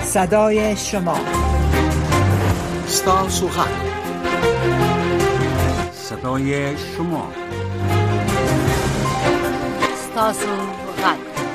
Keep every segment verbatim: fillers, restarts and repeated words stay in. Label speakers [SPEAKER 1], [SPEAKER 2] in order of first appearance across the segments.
[SPEAKER 1] صدای شما
[SPEAKER 2] ستاسو غږ صدای شما
[SPEAKER 3] ستاسو غږ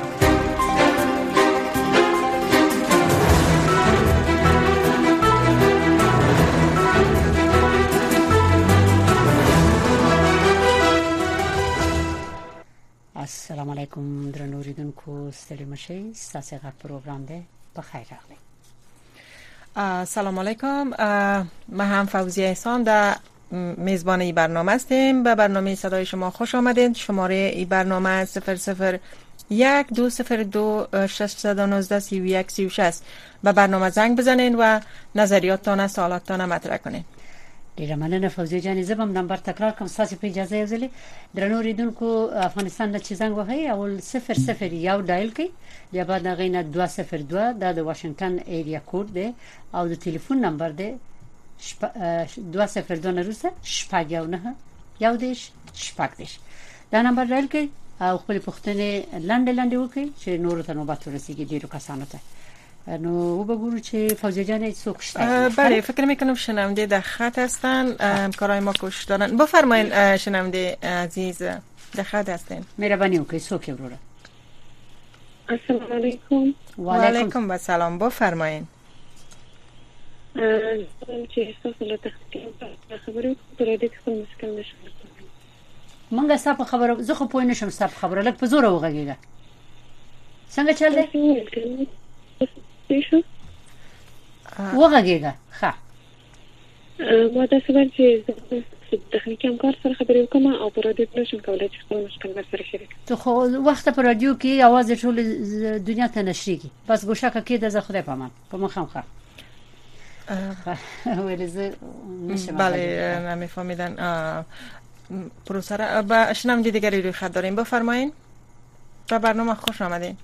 [SPEAKER 3] السلام علیکم درنو اوریدونکو ستړي مشئ ستاسو غږ پروګرام دی په خیر راغلی.
[SPEAKER 4] سلام علیکم، ما هم فوزیه احسان در میزبان این برنامه هستیم. به برنامه صدای شما خوش آمدید. شماره این برنامه صفر صفر یک دو صفر دو ششصد و نوزده سی و یک سی و شش. به برنامه زنگ بزنین و نظریاتتان سوالاتتان مطرح کنین.
[SPEAKER 3] ډیره مننه فوزیه جان. زه هم نمبر تکرار کوم تاسو په اجازه یو ځلې درنو اوریدونکو افغانستان نه چې زنګ وهي اول صفر صفر یو ډایل کړئ، بیا بعد هغه نه دوه صفر دوه دا د واشنگټن ایریا کوډ دی او د ټلیفون نمبر دی دوه صفر دوه نه وروسته شپږ یو نه یو دیش شپږ دیش. دا نمبر ډایل کړئ او خپل پوښتنې لاندې لاندې وکړئ چې نور ته نوبت ورسیږي ډیرو کسانو ته. نو بگو چه فوزیه جان سوق شده.
[SPEAKER 4] بله فکر میکنم شنونده در خط هستن، همکارای ما کوشش دارن. بفرمایید شنونده عزیز در خط هستین.
[SPEAKER 3] مهربانی وکړئ څوک یو وروره.
[SPEAKER 5] السلام علیکم.
[SPEAKER 4] و علیکم السلام. بفرمایید.
[SPEAKER 5] چې تاسو له تخصص خبرو پرې د خپل مشکل نشم.
[SPEAKER 3] مونږه ستاسو خبره زه خو پوه نشم ستاسو خبره لکه په زور وغږیږه. څنګه چل دی؟
[SPEAKER 5] دیشو
[SPEAKER 3] وغږیږه. ښه
[SPEAKER 5] ما دا سوال چې تخنیکی همکار سره خبرې وکم او په رادیو کې نشم کولای چې خپل مشکل سره شریک کړم.
[SPEAKER 3] ته خو وخت په رادیو کې आवाज ټول دنیا ته نشریږي، بس ګوشکه کې د زه خدای پامان په مخم ښه. ولزه نشم.
[SPEAKER 4] بله نمیفهمیدن پروسر. با شنونده دیگری روی خط داریم. بفرمایید. به برنامه خوش آمدین.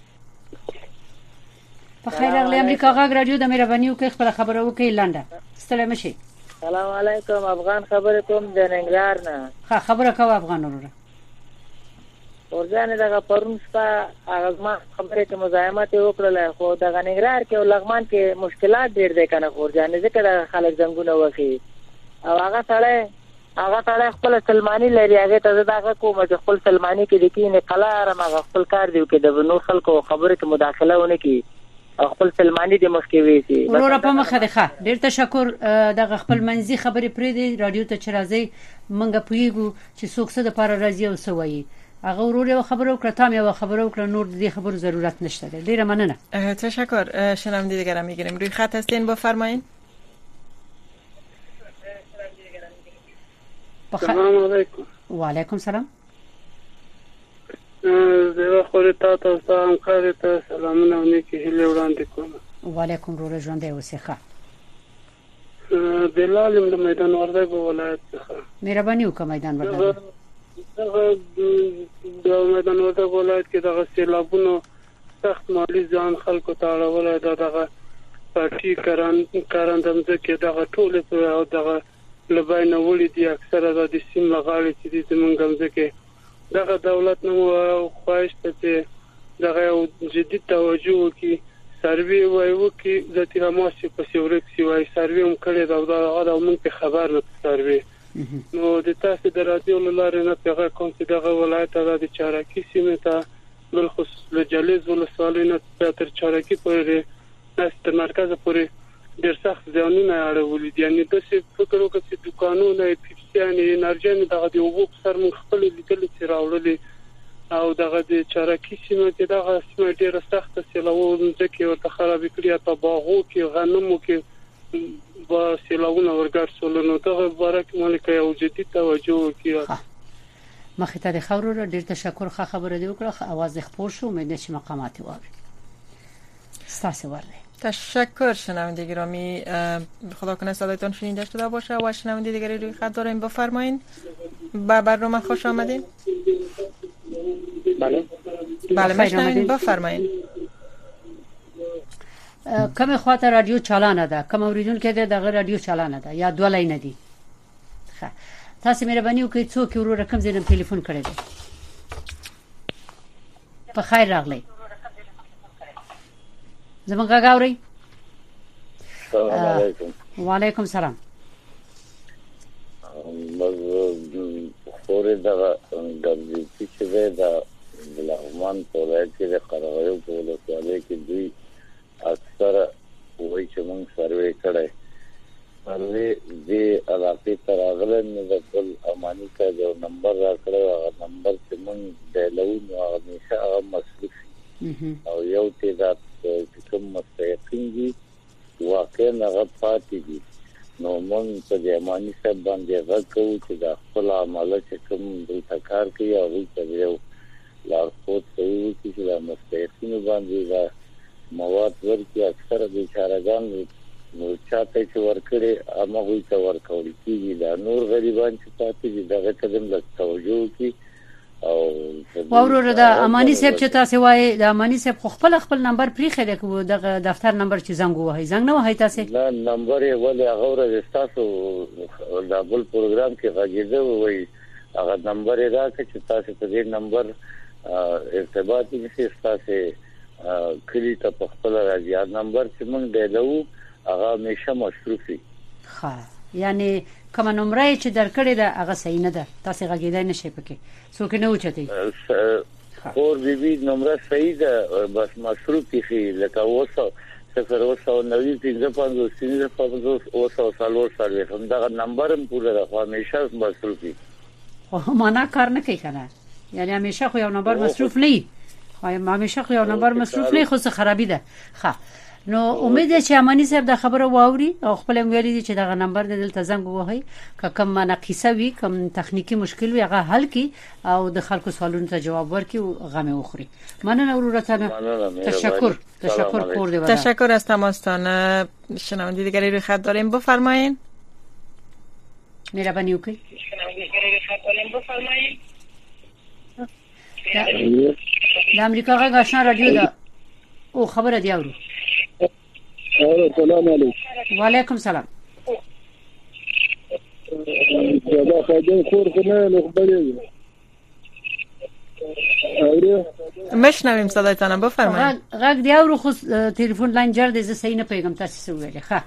[SPEAKER 3] په خیر راغلی. امریکا غږ رادیو د مهرباني وکړئ خپل خبره وکړئ لنډه. ستړي مشئ.
[SPEAKER 6] سلام علیکم. افغان خبرې کوم د ننګرهار نه.
[SPEAKER 3] ښه خبره کوه افغان وروره.
[SPEAKER 6] ورځانه دغه پرون شپه هغه ما خبرې ته مزاحمت وکړله خو دغه ننګرهار کې او لغمان کې مشکلات ډېر دي کنه ورځانه ځکه د خلک زنګونه وخی او هغه سره هغه سره خپل سلمانی لري هغه ته دغه کوم چې خپل سلمانی کې د کینې قلار ما خپل کار دی کې د نور خلکو خبرې ته مداخله ونه کی خپل سلمانی د مخ کې ویسي.
[SPEAKER 3] ورور په مخه ده. ښه ډیر تشکر. دغه خپل منځي خبرې پرې دی رادیو ته چې راځي منګه پویګو چې څوک څه د پاره راځي او سوي هغه ورور یو خبرو کړ تام یو خبرو کړ نور د خبرو ضرورت نشته. ډیره مننه.
[SPEAKER 4] تشکر. شنونده دیگه میگیریم روی خط هستین. بفرمایید.
[SPEAKER 5] سلام علیکم.
[SPEAKER 3] و علیکم سلام.
[SPEAKER 5] زه خو ته تاسو همکار ته سلامونه او نیکی هیله وړاندې کوم.
[SPEAKER 3] و علیکم ورور ژوند دی وسخه.
[SPEAKER 5] بلال د میدان وردګ ولایت څخه.
[SPEAKER 3] مهرباني وکړئ میدان وردګ.
[SPEAKER 5] دغه د میدان وردګ ولایت کې دغه سیلابونو سخت مالی ځان خلکو ته اړولای دا دغه پارټي کاران کارندم ځکه دغه ټول په دغه لباینه وړي دي اکثره د سیم لغاړي چې د منګم ځکه دغه دولت نو خواهش ته چې دغه جدي توجه وکړي سروي وایو کې د تیراماسي په سیورک سی وای سروي هم کړی دا دا موږ په خبر نه سروي نو د تاسو د رادیو لاره نه پیغام کوم چې دغه ولایت د چارکی سیمه ته بل خصوص له جلیز ولسوالۍ نه تر چارکی پورې تر مرکز پورې ډېر سخت ځانونه اړولې دي. یعنی د څه فکر وکړي چې دکانونه پیپسیانې انرژي دغه د وګو سر مخ خپل لیدل چې راوړلې او دغه د چارکی سیمه کې دغه سیمه ډېر سخت سیلاوونه چې ورته خراب کړی ته باغو کې غنمو کې با سیلاوونه ورګرځول نو دغه بارک مالک یو جدي توجه وکړي.
[SPEAKER 3] مخې ته د خبرو ډېر تشکر. ښه خبره دی وکړه. اواز خپور شو مې چې مقامات واوري. ستاسو ورله.
[SPEAKER 4] تشکر. شنونده گرامی خدا کنه صدایتان شنیده شده باشه و شنونده دیگری روی خط داریم. بفرمایید. به برنامه خوش آمدین.
[SPEAKER 6] بله
[SPEAKER 4] بله میشنوید. بفرمایید.
[SPEAKER 3] کومه خواته رادیو چالانه ده کوم اوریدون کې دغه رادیو چالانه ده یا دوه لاین دي. ښه تاسو مهرباني وکړئ څوک ورو رقم زینم ټلیفون کړی دی. په خیر راغلی. زمونږ غاوري
[SPEAKER 1] سلام علیکم.
[SPEAKER 3] و علیکم سلام.
[SPEAKER 1] خوري دا د چې دا بلغمان په ولایت کې د قرغیو په ولایت کې دوی اکثر وایي چې موږ سروې کړی سروې د علاقې تر اغله نه د خپل اماني ته د نمبر راکړی او نمبر چې موږ د لون او همیشه هغه مصرف او یو تعداد چې کوم مستحقین دي واقعا هغه پاتې دي نو موږ په دې اماني څخه باندې غوښتو چې د خپل عمله چې کوم د کار کوي او ته یو لارښود کوي چې د مستحقین باندې دا مواد ورکړي اکثر د چارهګان نو چاته چې ورکړي هغه وي چې ورکول کیږي دا نور غریبان چې پاتې دي دغه قدم له توجه کی او
[SPEAKER 3] ورور دا اماني صاحب چې تاسو وایي د اماني صاحب خپل خپل نمبر پریخه ده کو د دفتر نمبر چې زنګ وهي زنګ نه وهي تاسو
[SPEAKER 1] نه نمبر یې ولې هغه ورته تاسو د بل پروګرام کې راګیده وایي هغه نمبر یې راکړي چې تاسو په دې نمبر ارتباط کې تاسو کلی ته په خپل راځي نمبر چې موږ دیلو هغه همیشه مصرفي
[SPEAKER 3] ها یعنی کوم نمبر چې درکړی دا هغه صحیح نه ده تاسو غږیدای نشئ پکې څوک نه وچتي
[SPEAKER 1] اور بي بي نمبر صحیح ده بس مصرفي خي لکه وسو صفر وسو نوي پنځه پنځه سینې پنځه وسو سالور سره هم دا نمبر هم پوره ده همیشه مصرفي
[SPEAKER 3] خو معنا کار نه کوي کنه یعنی همیشه خو یو نمبر مصرف نه خو همیشه خو یو نمبر مصرف نه خو څه خرابې ده ښه نو امید چې اماني صاحب دا خبره واوري او خپل ویلي دي چې دا نمبر د دلته زنګ وهي کوم ناقصه وي کوم تخنیکی مشکل وي هغه حل کی او د خلکو سوالونو ته جواب ورکړي او غمه وخوري مننه ورورتانه تشکر تشکر کور دی
[SPEAKER 4] تشکر از تماستان شنونده دیگری روی خط داریم بفرمایید
[SPEAKER 3] مهربانی وکړئ د امریکا غږ آشنا رادیو دا او خبره دی اورو
[SPEAKER 5] السلام علیکم
[SPEAKER 3] وعلیکم سلام
[SPEAKER 5] دا خادم خور کنه نو خبرې اورو
[SPEAKER 4] مشنویم صدایتان بفرمایید
[SPEAKER 3] غږ دی اورو خو تلیفون لاین جر دې زه صحیح نه پیغام تاسو ویلې ښه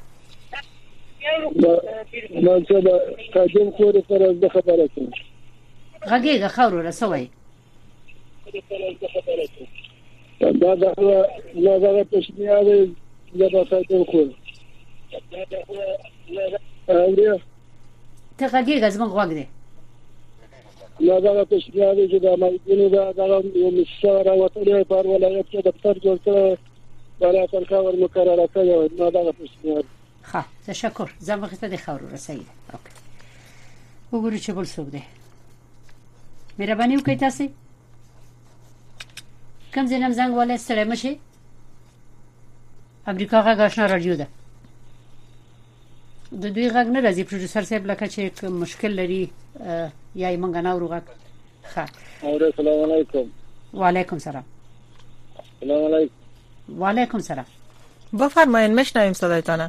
[SPEAKER 5] ما څه دا خادم خور سره د خبره کوم
[SPEAKER 3] غږیږه خورو رسوي
[SPEAKER 5] دا دا لا دا تشنیه دا خادم خور اورو
[SPEAKER 3] ته غږیږه زما غوږ دی
[SPEAKER 5] لا دا تشنیه چې دا مې دا دا یو مشوره وته په ولایت کې دفتر جوړ کړ ولا تنخور مقرره کړو ما دا تشنیه
[SPEAKER 3] ها تشکر زما خطه د خورو رسید اوکي وګورئ چې بل څه دی مهرباني وکړئ تاسو کوم ځینم زنګ ولې سره مشي امریکا غږ آشنا رادیو ده د دوی غږ نه راځي پروډوسر صاحب لکه چې مشکل لري یا یې مونږ نه اورو غږ ښه
[SPEAKER 5] السلام علیکم
[SPEAKER 3] وعلیکم سلام
[SPEAKER 5] السلام علیکم
[SPEAKER 3] وعلیکم سلام
[SPEAKER 4] بفرمایید مشنویم صدایتان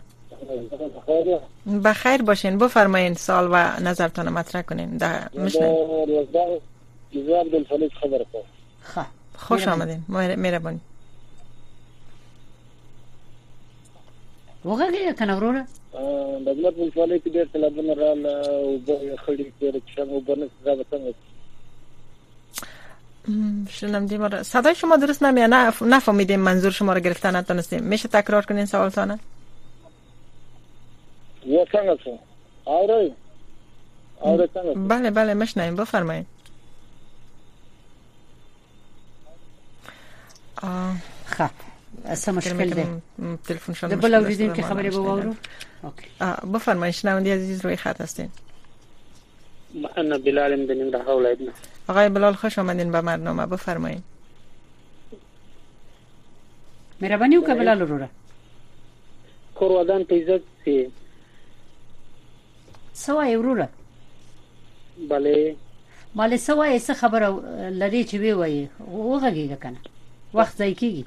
[SPEAKER 4] بخیر باشین بفرمایید سوال و نظرتان مطرح کنین ده مشنویم
[SPEAKER 5] جزاب بالفلوس خبر کو
[SPEAKER 3] ښه
[SPEAKER 4] خوش آمدین مهربانی
[SPEAKER 3] وګورئ کنه وروره
[SPEAKER 5] د دمر په فعالیت کې ډېر طلبونه رااله او به خړې کې چې موږ برنس زابه څنګه
[SPEAKER 4] شنم دیمار صدای شما درست نمیاد نه نفهمیدیم منظور شما رو گرفتن نتونستیم میشه تکرار کنین سوالتانه
[SPEAKER 5] یا څنګه څه اورئ اورئ څنګه
[SPEAKER 4] بله بله مشنویم بفرمایید
[SPEAKER 3] خب اصلا مشکل ده
[SPEAKER 4] تلفن شما
[SPEAKER 3] ده بلا اوریدیم که خبری به وارو
[SPEAKER 4] بفرمایید شنونده عزیز روی خط هستین
[SPEAKER 5] انا بلال بن نمره ولایتنا
[SPEAKER 4] آقای بلال خوش آمدین به برنامه بفرمایید
[SPEAKER 3] مهربانی وکړه بلال وروره
[SPEAKER 5] کور ودان ته عزت سي
[SPEAKER 3] سوای وروره
[SPEAKER 5] bale
[SPEAKER 3] مال سوای څه خبره لري چې وی وای وغږیږه کنه وخت ځای کیږي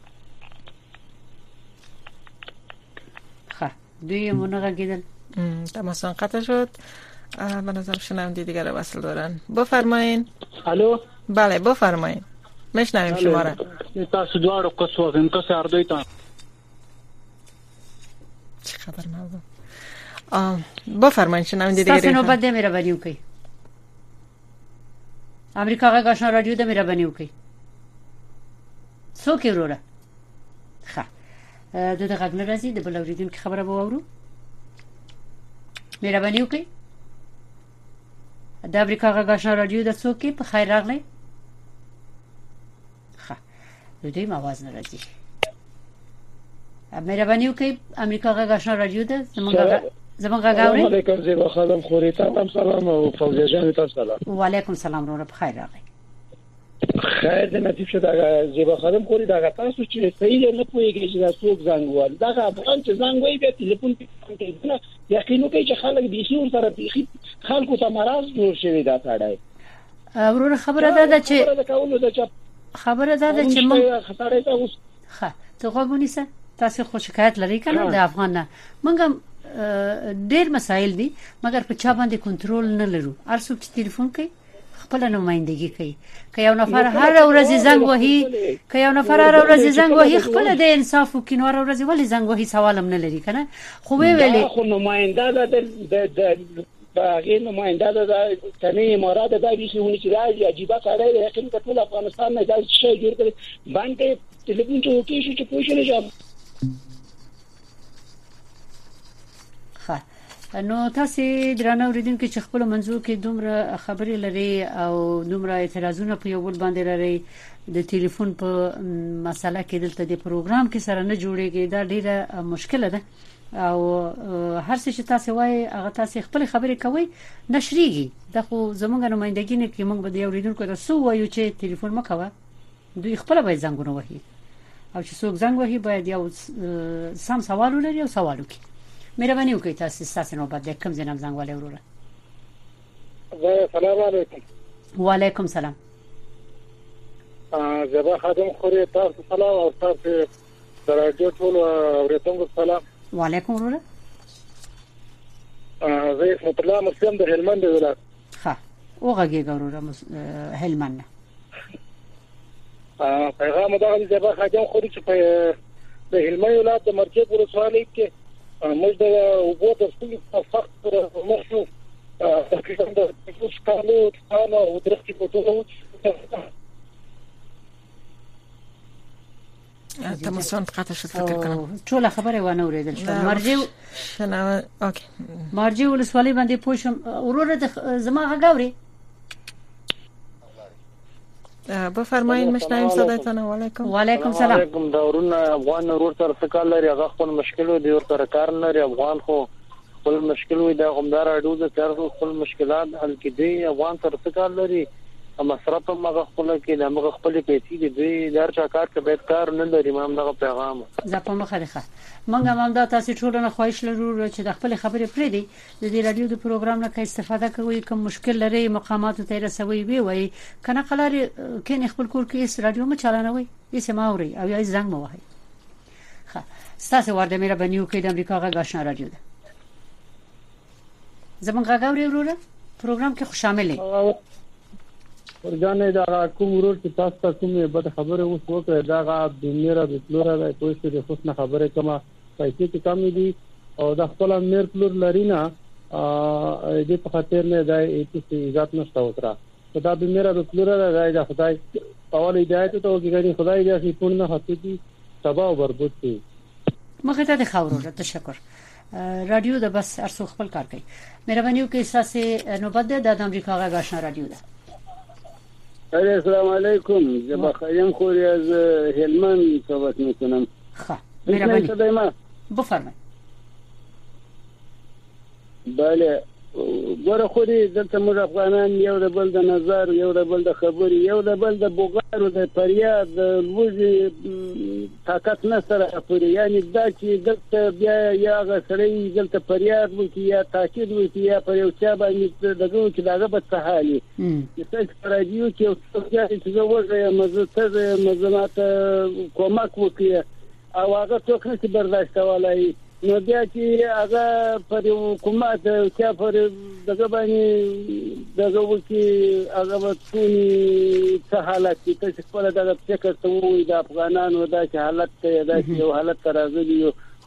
[SPEAKER 3] ښه دوی مونږ غږیدل
[SPEAKER 4] تماسون قطع شد به نظر شنونده دیگر رو وصل دارن بفرمایین
[SPEAKER 5] الو
[SPEAKER 4] بله بفرمایین میشنویم شما را
[SPEAKER 5] تاسو دواړو کوڅو هم تاسو اردوی ته
[SPEAKER 4] چقدر ممنون. بفرمایید شنونده دیگه.
[SPEAKER 3] تاسو نوبت دې مهرباني وکړئ. امریکا غږ آشنا رادیو د مهرباني وکړئ. څوک وروره؟ ښه. د دغه غږ نه راځي د بل اوریدونکو خبره به واورو. مهرباني وکړئ. د امریکا غږ آشنا رادیو د څوک په خیر راغلی؟ ښه. د دې आवाज نه راځي. مهرباني وکړئ امریکا غږ آشنا رادیو د زمونږ زمونږ غږ اورئ؟
[SPEAKER 7] علیکم زیبا خانم خوري تاسو سلام او فوزیه جان تاسو سلام.
[SPEAKER 3] وعلیکم سلام ورو په خیر راغلی.
[SPEAKER 7] خیر د نتیب شو دا زیبا خانم خوري دا تاسو چې صحیح نه پوهیږئ چې دا څوک زنګ وال دا افغان چې زنګ وایي په ټلیفون کې نه یقینو کوي چې خلک د شي سره بيخي خلکو ته مرز جوړ شوی دا تاړای.
[SPEAKER 3] ورور خبره ده چې خبره ده چې موږ
[SPEAKER 7] خطرې ته اوس
[SPEAKER 3] ښه ته غوښنیسه تاسو خو شکایت لري کنه د افغان نه موږ ډېر مسایل دي مګر په چا باندې کنټرول نه لرو. هر څوک چې ټلیفون کوي خپل نمائندګي کوي. که یو نفر هر ورځ زنګ وهي که یو نفر هر ورځ زنګ وهي خپل د انصاف او کینوار ورځ ولې زنګ وهي سوال هم نه لري کنه. خو ویلې
[SPEAKER 7] خو نماینده ده د باغې نماینده ده کني مراد ده چې ونی چې راځي عجيبه کارای دی یقین ټول افغانستان نه دا شی جوړ کړي باندې ټلیفون ته وکی شو چې پوښتنه جواب.
[SPEAKER 3] نو تاسو درنه اوریدونکو چې خپل منځو کې دومره خبرې لري او دومره اعتراضونه په یو بل باندې لري د ټلیفون په مسله کې دلته د پروګرام کې سره نه جوړیږي دا ډیره مشکله ده او هر څه چې تاسو وایي هغه تاسو خپل خبرې کوي نشریږي. دا خو زمونږ نمائندګي نه کې موږ به د اوریدونکو ته سو وایو چې ټلیفون مکوه دوی خپل به زنګونه وهي او چې څوک زنګ وهي باید یو سم سوال ولري او سوال وکړي. مهرباني وکړئ تاسو تاسو نو بعد کوم ځنام زنګ والے وروره.
[SPEAKER 5] السلام علیکم.
[SPEAKER 3] وعلیکم سلام.
[SPEAKER 5] ا زبا خادم خوري تاسو سلام او تاسو راډیو ټول اوریدونکو سلام.
[SPEAKER 3] وعلیکم وروره.
[SPEAKER 5] ا زه اسمت الله مسلم د هلمند ولایت.
[SPEAKER 3] ښه وګورئ وروره هلمند.
[SPEAKER 5] ا پیغام دا زبا خادم خوري چې په د هلمند ولایت د مرکز ولسوالۍ کې موږ د وګړو د سپین فقط مخشو تقریبا د څو کالو ستانه او درختي په ټولو
[SPEAKER 4] تماسون قطع شد فکر کنم
[SPEAKER 3] ټول خبره ونه اوریدل شو. مرجو
[SPEAKER 4] شنو اوکي
[SPEAKER 3] مرجو ولسوالۍ باندې پوښم وروره د زما غاوري
[SPEAKER 4] بفرمایئ مشنایم صدایتان. علیکم.
[SPEAKER 3] وعلیکم سلام.
[SPEAKER 5] علیکم دورونه افغان ورور سره څه کار لري هغه خپل مشکل دی ورته کار لري افغان خو خپل مشکل وي دا غمدار اډو د کار خپل مشکلات حل کړي افغان سره څه کار لري مصرف مغه خپل کې د مغه خپل پیسې دي دار چا کار کې به کار نه لري ما دغه پیغام
[SPEAKER 3] زپه مخه مونږ هم دا تاسو ټول نه خواهش لرو چې د خپل خبرې پرې دی د دې رادیو د پروګرام نه کې استفاده کوي کوم مشکل لري مقامات ته رسوي وي وای کنه قلار کین خپل کور کې اس رادیو ما چلانوي یې سماوري او یې زنګ مو وای ښه ستاسو ورته مې را بنیو کې د امریکا غږ آشنا رادیو ده زمونږ غاوري وروره پروګرام کې شامل دي
[SPEAKER 7] ورجانې دا کوم ورور چې تاسو ته کومه به خبره اوس وکړه دا غا د میرا د فلورا د پوښتنې د خصنه خبره کما پیسې کې کم دي او د خپل میر فلور لري نه ا دې په خاطر نه دا هیڅ ایجاد نشته وتره دا د میرا د فلورا د خدای اول هدایت ته وګورئ خدای دې شي پورنه حقيقي تباہ او برباد کړي.
[SPEAKER 3] مخه ته خبرو تشکر. رادیو د بس ارسو خپل کار کوي. مهرباني وکړئ اساسه نوبت د امریکا غږ آشنا رادیو ده.
[SPEAKER 1] السلام علیکم زبا خیم خوری از هلمند صحبت میکنم.
[SPEAKER 3] خواه مهربانی بفرمایید.
[SPEAKER 1] بله ګوره خوري دلته موږ افغانان یو د بل د نظر یو د بل د خبرې یو د بل د بوغارو د فریاد د لوږې طاقت نه سره پورې یعنی دا چې دلته بیا یا غسړی دلته فریاد وکړي یا تاکید وکړي یا پر یو چا باندې دغه چې داغه په حالي چې څنګه راځي چې یو څه چې زه وځم مزه مزمات کومک وکړي او هغه څوک نه برداشت کولای نو بیا چې هغه پر حکومت چې پر دغه باندې دغه وکی هغه وڅونی څه حالت چې څه خپل دغه فکر ته وي د افغانانو د حالت ته د یو حالت راځي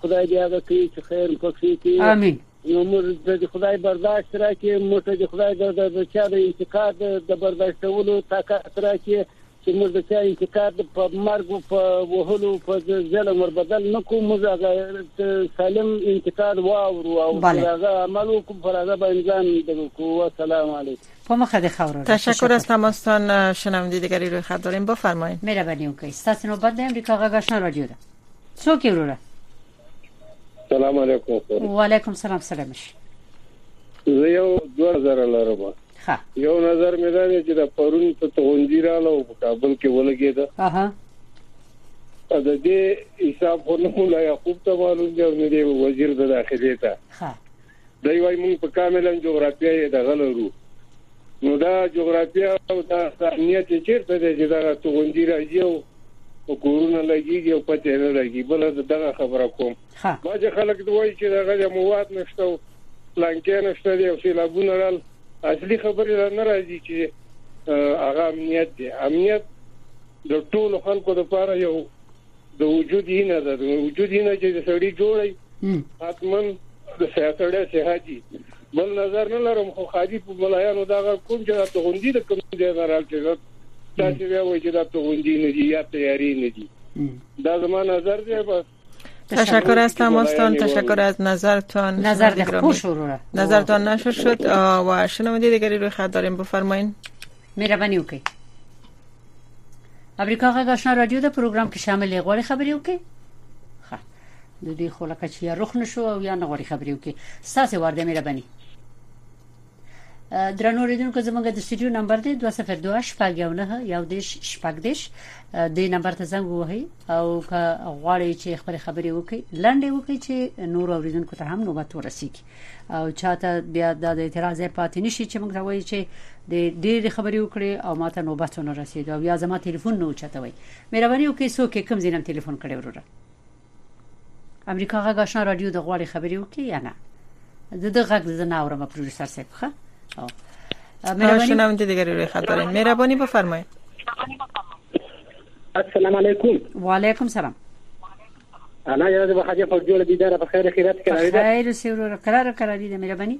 [SPEAKER 5] خدای دې هغه کوي چې خیر پکې کوي
[SPEAKER 3] امين
[SPEAKER 5] نو موږ د خدای برداشت راکړي موږ د خدای د چا د انتقاد د برداشتولو طاقت راکړي چې موږ د چا انتقاد په مرګ په وهلو په ظلم ور بدل نکو موږ سالم انتقاد واورو او هغه عمل وکړو پر هغه باندې دغه السلام علیکم
[SPEAKER 3] په مخه د خبرو
[SPEAKER 4] تشکر از تماستان. شنونده دیگری روی خط داریم بفرمایید.
[SPEAKER 3] مهربانی وکړئ ستاسو نوبت د امریکا غږ آشنا رادیو ده څوک وروره
[SPEAKER 5] السلام علیکم
[SPEAKER 3] و علیکم السلام سلام
[SPEAKER 5] زه یو دوه نظر لرم
[SPEAKER 3] ها
[SPEAKER 5] یو نظر مې دا دی چې د پرون ته غونډی رااله په کابل کې ولګېده
[SPEAKER 3] اها
[SPEAKER 5] دا دې حساب ورنه لا یعقوب ته معلوم دی او نه وزیر د داخلي ته
[SPEAKER 3] ها
[SPEAKER 5] دوی وايي موږ په کاملا جغرافیه د غلرو نو دا جغرافیه او د امنیت چیرته دی چې دا غونډی راځي او کورونه لګيږي او پته نه لګي بل دا خبره کوم ما چې خلک دوی چې دا مواد نشته پلانکې نشته دی او سیلابونه رال اصلي خبره نه راځي چې هغه امنیت دی امنیت د ټولو خلکو لپاره یو د وجود نه ده د وجود نه چې سړی جوړي حتمن د سیاستړې سهاجي بل نظر نه لرم خو خادي په ملایانو دا کوم چې د غونډې د کوم دی راځي دا چې وایي چې د غونډې نه دی یا تیاری نه دی دا زما نظر دی. بس
[SPEAKER 4] تشکر از تماستان. تشکر از نظرتان.
[SPEAKER 3] نظر دخو شروع
[SPEAKER 4] نظرتان نشر شد و شنونده دیگری روی خط داریم بفرمایید.
[SPEAKER 3] مهربانی وکړئ. امریکا غږ آشنا رادیو د پروګرام کې شامل غوړي خبري وکړي. ښه د دې خلک چې یا رخ نشو او یا نه غوړي خبري وکړي ساسه ورده مهربانی. درنو ریدونکو زموږ د سټوډیو نمبر دی دوه صفر دوه شپږ یو نه یو دیش شپږ دیش د نمبر ته زنګ وهي او که غواړئ چې خبري خبري وکړي لاندې وکړي چې نور اوریدونکو ته هم نوبت ورسیږي او چاته بیا د اعتراض پاتې نشي چې موږ راوي چې د ډېر خبري وکړي او ماته نوبت نه رسید او یا زما ټلیفون نه اوچتوي مهرباني وکړئ څوک کوم زینم ټلیفون کړي وروره امریکا غږ آشنا رادیو د غواړي خبري وکړي یا نه د دغه غږ زنه اورم پروډوسر صاحب ښه
[SPEAKER 4] مهربانی شنونده دیگری روی خط داریم. مهربانی بفرمایید.
[SPEAKER 8] السلام علیکم.
[SPEAKER 3] و علیکم سلام.
[SPEAKER 8] انا یاد به حاجه فوجول دیدار په خیر خیرات کړی دا.
[SPEAKER 3] خیر سیرو قرار کړی دی مهربانی.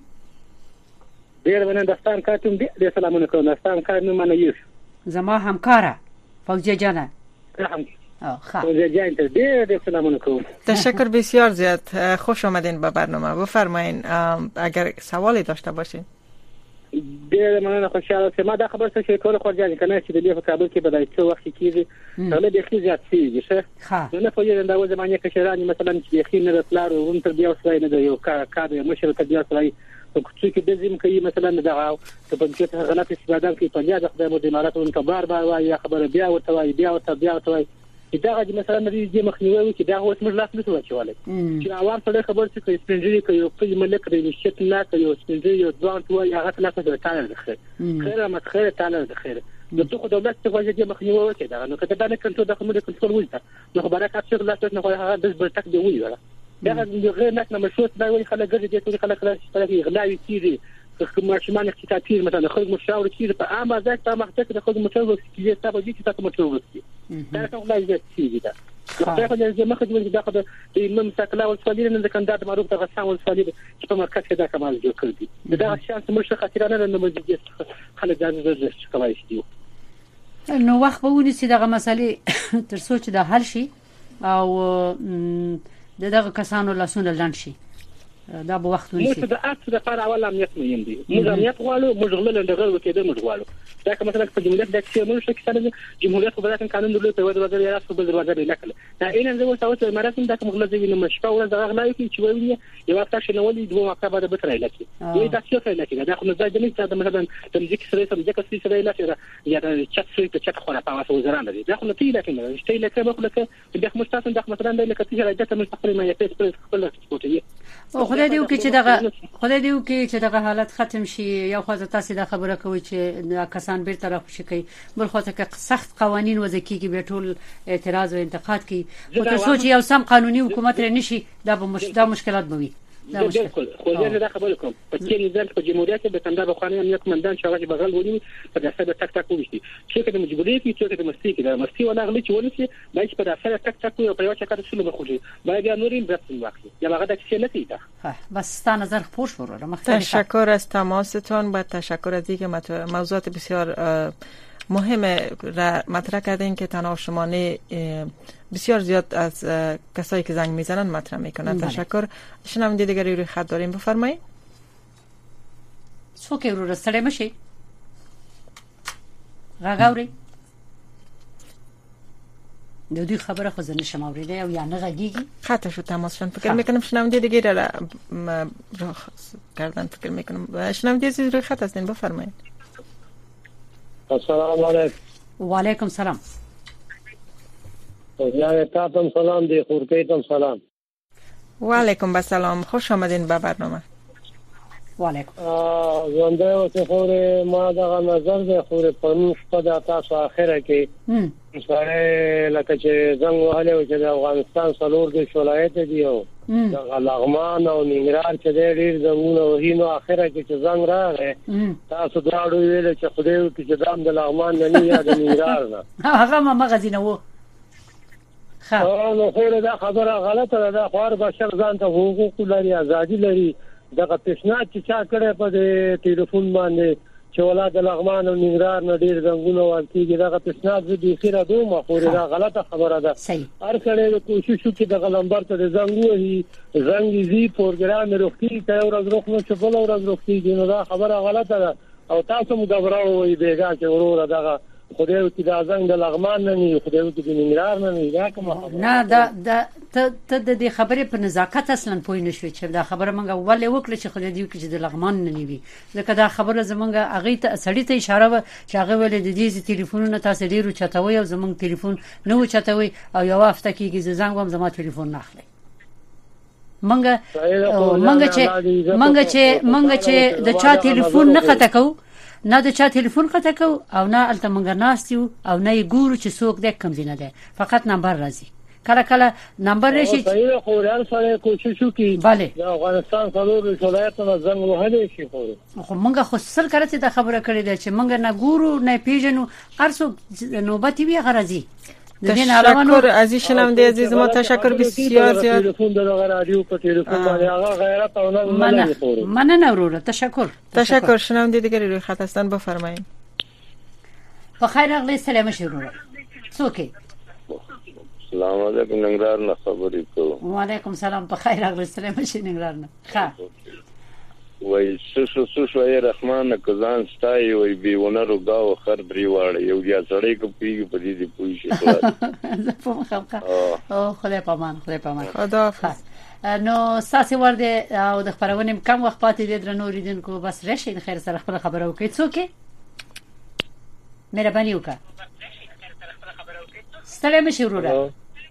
[SPEAKER 8] ډیر ونه دستان کاتم دی سلام علیکم دستان کار نو منه یوس.
[SPEAKER 3] زما همکارا فوجی جانا.
[SPEAKER 8] آه فوجی جان ته ډیر سلام علیکم.
[SPEAKER 4] تشکر بسیار زیاد. خوش آمدین به برنامه. بفرمایید اگر سوالی داشته باشین.
[SPEAKER 8] ډېر مننه خوشاله سم دا خبر څه چې ټول خورجان کنه چې د دې په کابل کې بدای څو وخت کېږي هغه د خې زیات شي ښه نه په یوه دا زمانه کې شرانی مثلا چې خې نه رسلار او تر بیا وسای نه یو کار مشر ته بیا وسای او چې د زم کوي مثلا دا په پنځه غلط استفاده کوي په یاد خدای مو د امارات او کبار بار وایي خبره بیا ورته وایي بیا ورته بیا ورته وایي دا چې مثلا د دې مخنیوي چې دا اوس موږ لاس نه وچولای چې عوام سره خبر څه کوي سپینځري کوي په ملک لري شت نه کوي سپینځري یو ځوان توي هغه لا څه تعالی د خیر خیر ما خیر تعالی د خیر د ټکو دولت څخه چې دې مخنیوي وکړي دا نو کته دا نه کنټرول د خمر کنټرول وځه نو خبره کاڅه لا څه نه کوي هغه د برتک دی وی ولا دا غیر نه مشوت دا وی خلک ګرځي دې ټول خلک راځي غلاوي کیږي کوم شمان اقتصادي مثلا خلک مشاور کیږي په عامه ځای ته مخته د خلک مشاور کیږي تاسو دې چې تاسو مشاور کیږي دا څنګه لایي کیږي دا دا خو د مخه د دا خو د امام سکلا او صالح نه د کاندید معروف د غسان او صالح چې په مرکز کې دا کمال جوړ کړی دا شانس مشه خطرانه نه مزيد خلک دا زړه کوي شي
[SPEAKER 3] نو وخت به ونی چې دغه مسلې تر سوچ د حل شي او دغه کسانو لاسونه لاند شي دا به وخت ونی شي
[SPEAKER 8] موږ د اصل لپاره اول امنیت مهم دي موږ امنیت غواړو موږ غلل دغه وکړو موږ غواړو دا که مثلا په جمهوریت د څه موږ کې سره جمهوریت په بدن قانون درلود په وړاندې وړاندې راځو بل وړاندې لیکل دا اېن زموږ تاسو مراسم د کوم غلط وینم شپه ورځ دغه غلاوي چې وایي یو وخت چې نو ولې دوه مکتبه د بتره لکه یی دا څه کوي لکه دا خو نه ځای دې چې مثلا د ځکه سره سم ځکه چې سره لکه یا د چت سره په چت خو نه پاوه وزران دي دا خو نه تي لکه نه شته لکه به لکه د مستاسن د مثلا د لکه چې راځي مستقلی ما یې پېس خپل سپورتي
[SPEAKER 3] او خدای دې وکړي چې دغه خدای دې وکړي چې دغه حالت ختم شي یو خو تاسو دا خبره کوي چې کسان بیرته راخوشي کوي بل خو ته سخت قوانين وځي کیږي به ټول اعتراض او انتقاد کوي خو ته سوچ یو سم قانوني حکومت لري نشي دا به مشدا مشکلات بوي
[SPEAKER 8] بالکل خو زه دا خبره کوم په تیر ځل په جمهوریت کې د کندهار بخوانی امنیت قومندان چې هغه بغل ونی په داسې د ټک ټک وشتي چې کله مجبورې کې چې د مستی کې د مستی ولا غلي چې ونی چې دای په داسې ټک ټک یو په یو چې کار شلو بخوږي باید یا نورین برسن واخلي یا هغه د څه نتی ده
[SPEAKER 3] ها بس تا نظر پوش ورو مختلف
[SPEAKER 4] تشکر از تماستون و تشکر از اینکه موضوعات بسیار مهم را مطرح کردین که تنها شما نه بسیار زیاد از کسایی که زنگ میزنن مطرح میکنن. تشکر. شنونده دیگری روی خط داریم، بفرمایید.
[SPEAKER 3] څوک ورو رسړې مشي غاغوري د دې خبره خو زنه شم اوریده او یا نه غږیږي
[SPEAKER 4] خطا شو تماس شدن. فکر میکنم شنونده دیگری را راه کردن. فکر میکنم شنونده دیگری روی خط هستین، بفرمایید.
[SPEAKER 7] السلام علیکم.
[SPEAKER 3] و علیکم سلام.
[SPEAKER 7] یا تاتم سلام دی خورکیتم سلام.
[SPEAKER 4] و علیکم السلام، خوش آمدین به برنامه.
[SPEAKER 3] و علیکم.
[SPEAKER 7] زنده و چې خوري ما دا نظر دی خوري پرمخ په د تاسو اخره کې سره لکه چې زنګ وهله او چې د افغانستان څلور د ولایت دی او د لغمان او ننګرهار چې ډېر زنګونه وهینو اخره کې چې زنګ راغی تاسو دراړو ویل چې خدای کې چې دام د لغمان نه یا د ننګرهار نه
[SPEAKER 3] هغه ما مغزینه وو
[SPEAKER 7] خا نو خو دا خبره غلطه ده. دا خور بشر ځان ته حقوق لري، ازادي لري. دغه پیشنهاد چې چا کړی په ټلیفون باندې چې ولادت لغمان او ننګرهار نه ډیر زنګونه ورکیږي، دغه پیشنهاد د خیره دوه خو دا غلطه خبره ده. هر کله کوشش وکړي د غلمبر ته زنګوي زنګ زی پروګرام روخي ته ورځ روخ نو چې بل ورځ روخي نو دا خبره غلطه ده. او تاسو مو غبراو وي بیګا چې ورور دغه خدای چې دا زنګ د لغمان نه نه خدای چې د ننګرهار نه نه دا کومه
[SPEAKER 3] نه دا د ته ته د خبرې په نزاکت اصلا پوه نه شوې چې دا خبره مونږ ولې وکړه چې خدای دې چې د لغمان نه نیوي. ځکه دا خبره زمونږ هغه ته سړی ته اشاره و چې هغه ولې د دې ټلیفونونه تاسو ډیرو چتاوي او زمونږ ټلیفون نه و چتاوي او یو هفته کېږي زنګ وم زما ټلیفون نه اخلي. مونږ مونږ چې مونږ چې مونږ چې د چا ټلیفون نه خطا کو نه د چا ټلیفون قطع کو او نه الته مونږ ناستیو او نه ګورو چې څوک د کم زینه ده، فقط نمبر راځي. کله کله نمبر راشي
[SPEAKER 7] صحیح خو وران سره کوشش وکي د افغانستان څلور ولایتونو زنګ وهلې شي. خو
[SPEAKER 3] خو مونږ خو سر کړه دا خبره کړې ده چې مونږ نه ګورو نه پیژنو ارسو نوبتی وی غرضی.
[SPEAKER 4] تشکر از شنونده عزیز ما، تشکر بسیار زیاد.
[SPEAKER 7] تلفن دغه رادیو په تلفن باندې هغه غیرت او نه
[SPEAKER 3] خوري. من نه وروره تشکر.
[SPEAKER 4] تشکر. شنونده دیگری روی خط هستن، بفرمایید.
[SPEAKER 3] بخیر اغلی سلام شروع. څوک؟
[SPEAKER 1] السلام علیکم ننګرهار نه خبرې کوم.
[SPEAKER 3] وعلیکم سلام. بخیر اغلی سلام شي ننګرهار نه. ښه.
[SPEAKER 1] وای سوسو سوسو ای رحمان کزان ستای وای بیونه روغاو خر بری واړ یو یا سړی کو پیږي په دې دی پوي شي.
[SPEAKER 3] په مخه او خدای پامان خدای پامان
[SPEAKER 4] خدا
[SPEAKER 3] نو ساسي ورده او د خبرونه کم وخت پاتې دي درنو ریدونکو بس راشي خیر سره خبر خبرو کوي څوک مهرباني وکړه ستړی مشه وروره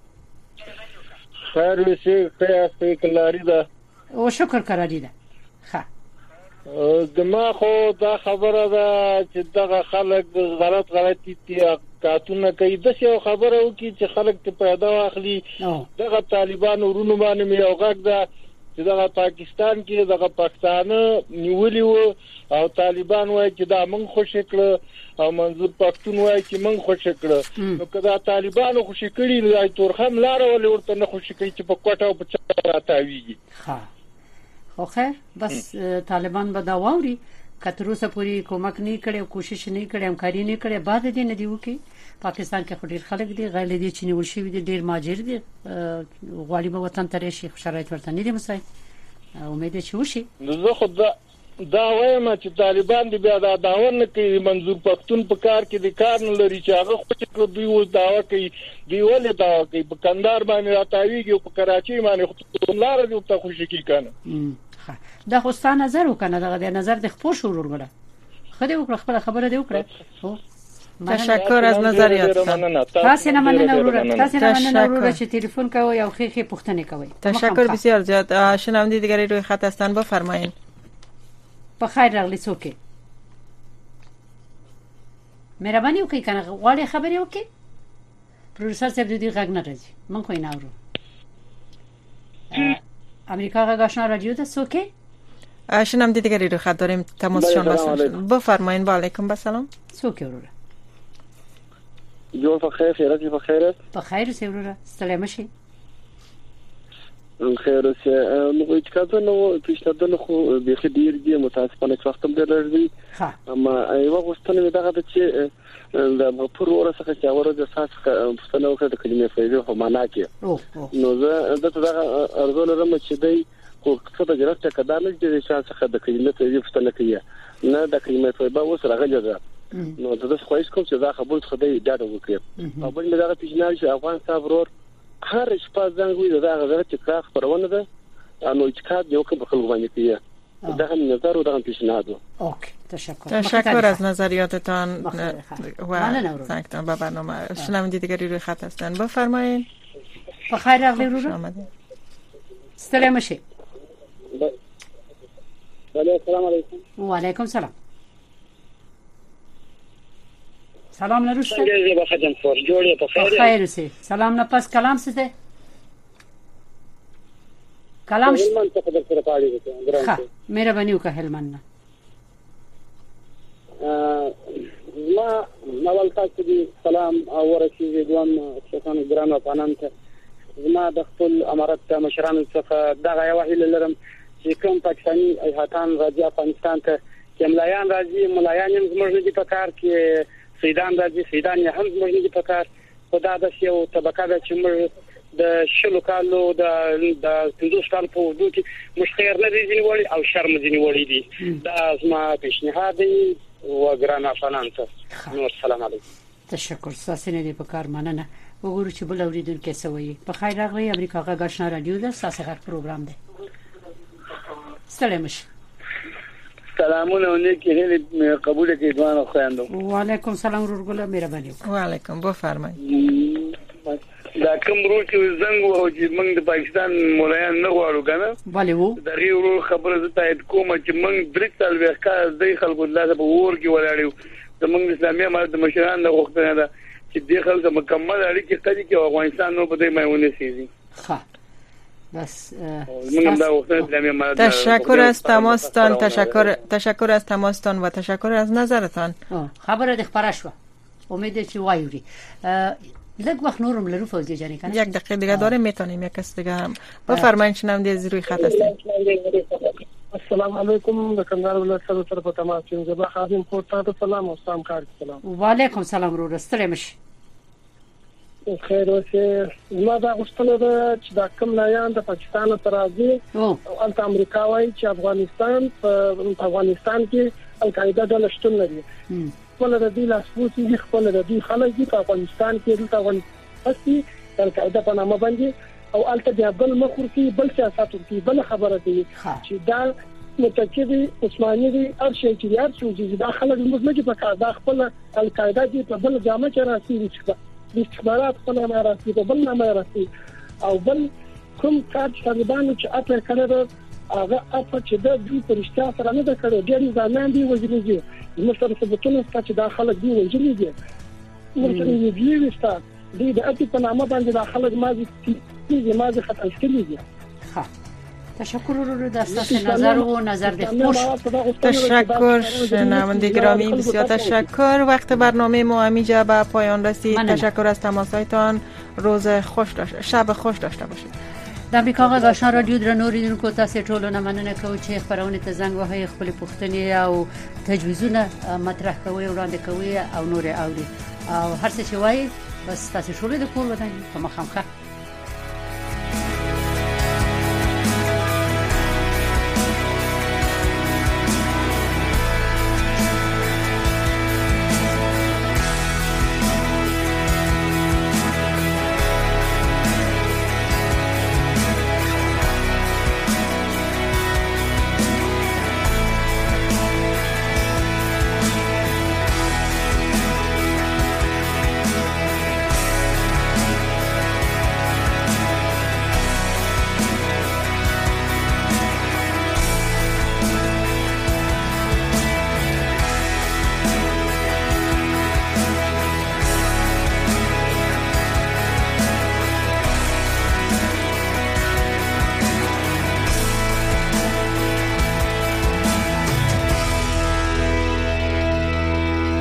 [SPEAKER 7] خیر وشي خیر کلاری ده
[SPEAKER 3] او شکر کړی ده. ښه
[SPEAKER 7] دما خو دا خبره ده چې دغه خلک غلط غلطي کاتونه کوي. د څه خبره وکي چې خلک ته پیدا واخلي دغه طالبان ورونو باندې مې یو غږ ده چې دغه پاکستان کې دغه پښتانه نیولي وو او طالبان وایي چې دا موږ خوشی کړ او منظور پښتون وایي چې موږ خوشی کړ. نو کدا طالبانو خوشی کړي نو تورخم لار ولې ورته نه خوشی کوي چې په کوټه او په چا راتاویږي.
[SPEAKER 3] ها خو خیر بس طالبان به دا واوري کتر اوسه پوری کومک نه کړي او کوشش نه کړي همکاري نه کړي بعد دې نه دی وکي. پاکستان کې خډیر خلک دي غیر دي چې نیول شي دي ډیر ماجر دي غواړي به وطن ته شي شرایط ورته نه دي مسای امید چې وشي.
[SPEAKER 7] زه خو دا دا وایم چې طالبان دې بیا دا داور نه کوي منظور پښتون په کار کې د کار نه لري چې هغه خو چې دوی و داوا کوي دی ولې داوا کوي په کندهار باندې راتاویږي او په کراچي باندې خو لار دې ته خوشی کی کنه.
[SPEAKER 3] دا خو ستاسو نظر وکنه دغه د نظر د خپل شورور غره خدای وکړه خپل خبره دی وکړه.
[SPEAKER 4] تشکر از نظریاتتان.
[SPEAKER 3] تاسو نه مننه وروره تاسو نه مننه وروره چې تلیفون کوي او خېخې پوښتنه کوي.
[SPEAKER 4] تشکر بسیار زیاد. شنونده دیگری روی خط هستن، بفرمایید.
[SPEAKER 3] بخیر راغلی څوک مهرباني وکړئ کنه غواړي خبرې وکړي. پروډوسر صاحب دې غږ نه راځي من خو نه اورو. امریکا غږ آشنا رادیو ده څوک
[SPEAKER 4] شنونده دیگری رو خط داریم تماسشان بسیم بفرمایین. و علیکم بسلام.
[SPEAKER 3] څوک وروره
[SPEAKER 9] جوړ په خیر خیرات په خیر
[SPEAKER 3] په خیر سي وروره ستړی مشي
[SPEAKER 9] خیر سي نو چې کله نو پیشنهاد خو به خدیر دی متاسفانه وختم درځي اما یو غوښتنه دغه چې د پرور څخه چې اوره د اساس پښتنه وکړه د کلمې فائدې په معنا کې نو زه دغه ارزو لرم چې دی خو څه د جرأت کډانه چې څخه د کلمې فائدې پښتنه کوي نه د کلمې فائدې اوس راغلی ده نو د څه خوښ کوم چې دا خبرې خدای ډاډه وکړي او بل دغه پیژنال چې افغان صبرور هر شپه څنګه وي دا غزه چې کار خبرونه ده نو چې کار یو کوم خلک باندې کوي دا هم نظر و دا هم پیشنهاد.
[SPEAKER 3] اوکی تشکر.
[SPEAKER 4] تشکر از نظریاتتان و سنگتان به برنامه. شنونده دیگری روی خط هستن بفرمایید.
[SPEAKER 3] بخیر اغلی رو رو ستړی مشي.
[SPEAKER 5] بله سلام علیکم.
[SPEAKER 3] و علیکم سلام. سلام نروشته.
[SPEAKER 5] څنګه به خدمت فور جوړه په خیر.
[SPEAKER 3] خیر سي. سلام نه پس کلام څه کلام
[SPEAKER 5] هلمند څخه در سره پاړې وکړه.
[SPEAKER 3] ښه مهرباني وکړه هلمند نه.
[SPEAKER 5] ما نوال تاسو دې سلام او ورسېږي دوام شکان ګران افغانان ته زما د خپل امارت مشرانو څخه دغه یو هیله لرم چې کوم پاکستاني ایهاتان راځي افغانستان ته چې ملایان راځي ملایان هم زموږ نه دي په کار کې سیدان راځي سیدان هم زموږ نه دي په کار خدا د یو طبقه د چې موږ د شلو کالو د د پنځوس کال په وجود کې مشخیر نه دي ځنیوړي او شرم ځنیوړي دي دا زما پیشنهاد دی و ګران افغانان ته نو السلام علیکم.
[SPEAKER 3] تشکر تاسو نه دی په کار مننه وګورو چې بل اوریدونکو څه وایي. په خیر راغلی امریکا غږ آشنا رادیو ده تاسو غږ پروګرام دی. سلام مش
[SPEAKER 9] سلامونه و نیکی هیله قبول کړئ دوه خويندو.
[SPEAKER 3] و علیکم سلام ورګله مهرباني.
[SPEAKER 4] و علیکم بفرمایئ.
[SPEAKER 9] دا کوم ورو چې زنګ وو چې موږ د پاکستان مولایان نه غواړو کنه
[SPEAKER 3] بله وو
[SPEAKER 9] دا غي ورو خبره زه تایید کوم چې موږ درې سال وکړ د خلکو د په ور کې ولاړو د موږ اسلامي امارت مشران د وختونه ده چې د خلکو مکمل اړیکې قضیه کې افغانستان نو بده مېونه سيزي.
[SPEAKER 3] ښه بس
[SPEAKER 4] تشکر از تماستان تشکر تشکر از تماستان و تشکر از نظرتان.
[SPEAKER 3] خبره د خبره شو امید چې وایوري لږ وخت نورم لرو فوزی جانی کنه
[SPEAKER 4] یک دقیقه دیگه داریم میتونیم یک کس دیگه هم بفرمایید شنونده از روی خط هستید.
[SPEAKER 5] السلام علیکم د کندهار ولایت سره سره په تماس کې زبا خادم پورته سلام او سلام کار سلام.
[SPEAKER 3] و علیکم سلام ورو ستړی مشي.
[SPEAKER 5] خیر اوسه ما دا غوښتنه ده چې دا کوم لایان د پاکستان تر راځي او د امریکا وايي چې افغانستان په افغانستان کې القاعده د لشتون لري. خپل د دې لاسپوڅي خپل د دې خلک په افغانستان کې د افغانستان القاعده په نامه باندې او الته د بل مخورتي بل سیاست کوي بل خبره دی چې دا متکبي عثماني دي او شي چې یاد شو چې دا خلک موږ نه په کار دا خپل القاعده دي په بل جامه کې راځي چې د استخبارات خپل نه راځي په بل نه راځي او بل کوم کار چې طالبانو چې اته کړو هغه اته چې د دې پرشتیا سره نه کړو ډېر ځانان دي وځي دي موږ سره ثبوتونه چې دا خلک دی وځي دي موږ سره یې دی وستا دې د اته په نامه باندې دا خلک مازي دي مازي خطر کړی دي.
[SPEAKER 3] ها تشکر رو دست نظر و نظر ده خوش.
[SPEAKER 4] تشکر شنونده گرامی بسیار تشکر. وقت برنامه ما همینجا به پایان رسید. تشکر از تماسایتان. روز خوش داشته شب خوش داشته باشید.
[SPEAKER 3] د امریکا غږ آشنا رادیو درنو ریدونکو تاسو ټول نه مننه کوم چې خبرونه ته زنګ وهي خپل پوښتنې او تجویزونه مطرح کوي وړاندې کوي او نور اوري او هر څه چې وایي بس تاسو شولې د کور ودانې په مخامخ